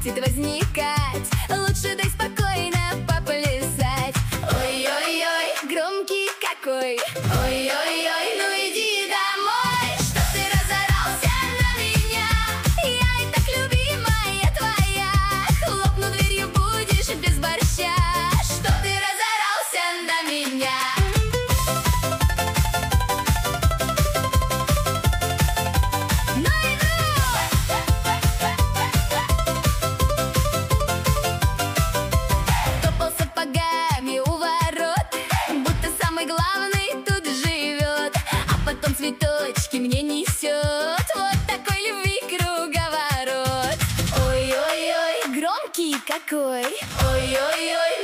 будет возникать. Лучше дай спокойно поплясать. Ой-ой-ой, громкий какой. Ой-ой-ой, ну иди домой. Что ты разорался на меня? Я и так любимая твоя. Хлопну дверью, будешь без борща. Что ты разорался на меня? Главный тут живет, а потом цветочки мне несет. Вот такой любви круговорот. Ой-ой-ой, громкий какой. Ой-ой-ой,